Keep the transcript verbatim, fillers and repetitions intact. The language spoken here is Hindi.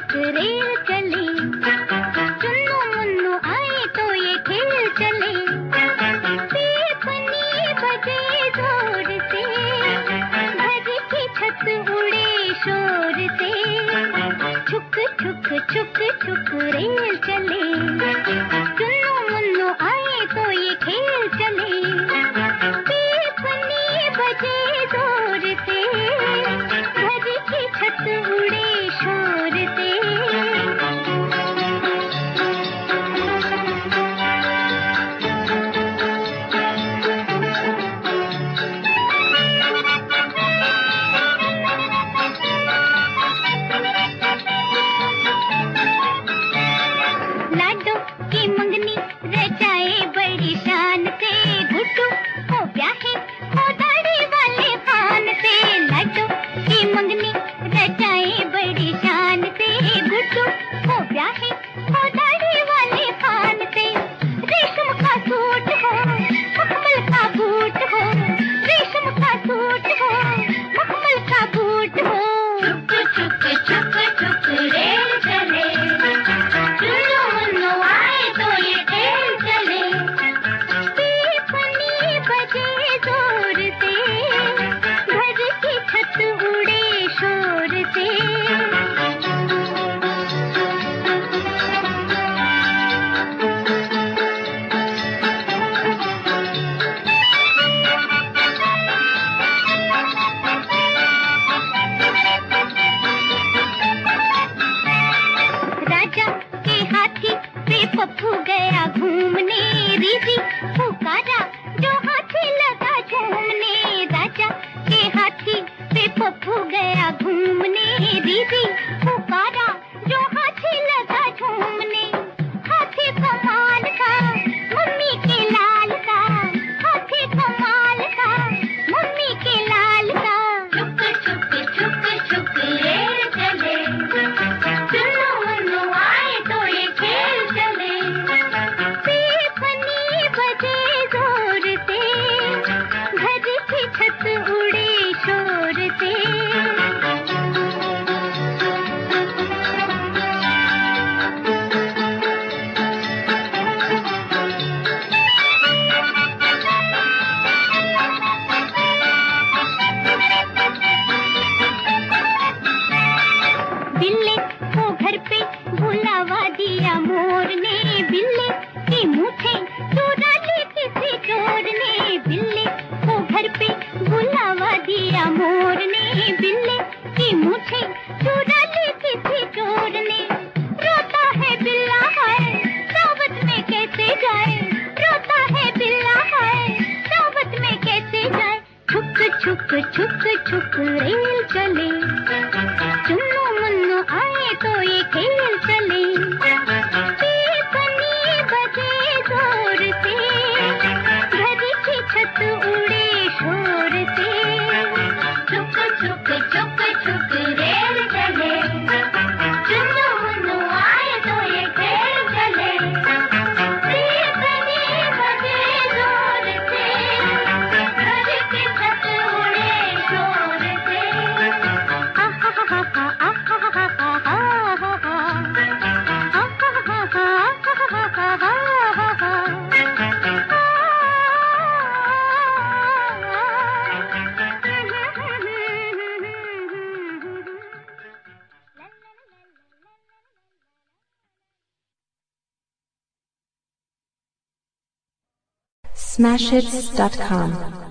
छुक रेल चले, चुन्नू मुन्नू आए तो ये खेल चले। पीपनी बजे जोर से, घर की छत उड़े शोर से। छुक छुक छुक छुक रेल चले, चुन्नू मुन्नू आए तो ये खेल चले। पीपनी बजे जोर से, घर की छत उड़े शोर से। लाडो की मंगनी रचाए बड़ी शान से, गुड्डू को ब्याहे हो दाढ़ी वाले खान से। लाडो की मंगनी रचाए बड़ी शान से, गुड्डू को ब्याहे हो दाढ़ी वाले खान से। रेशम का सूट हो, मखमल का बूट हो, रेशम का सूट हो, मखमल का बूट हो। छुक छुक छुक छुक रेल चले, चुन्नू मुन्नू आए तो ये खेल चले। पीपनी बजे जोर से, घर की छत उड़े शोर से। राजा के हाथी पे पप्पू गया घूमने, रीजी पुकारा जो हाथी लगा झूमने। राजा के हाथी पे पप्पू गया घूमने, रीजी पुकारा जो हाथी लगा झूमने। हाथी कमाल का मम्मी के लाल का, हाथी कमाल का मम्मी के लाल का। छुक छुक छुक छुक रेल चले, चुन्नू मुन्नू आए तो ये खेल चले। पीपनी बजे जोर से, घर की छत उड़े शोर से। बिल्ली को घर पे बुलावा दिया मोर ने, बिल्ली की मूठे चुरा ली किसी चोर ने। बिल्ली को घर पे बुलावा दिया मोर ने, बिल्ली की मूठे चुरा ली किसी चोर ने। रोता है बिल्ला है, सावत में कैसे जाए, रोता है बिल्ला है, सावत में कैसे जाए। छुक छुक छुक छुक रेल चले, चुन्नू मुन्नू आए तो ये खेल चले। पीपनी बजे जोर से, घर की छत उड़े शोर से। छुक छुक छुक छुक रेल चले, चुन्नू मुन्नू आए तो ये खेल चले। पीपनी बजे जोर से, घर की छत उड़े शोर से। आहा हा हा आहा हा हा हा हा हा, आहा हा हा आहा हा हा हा हा। Smashhits dot com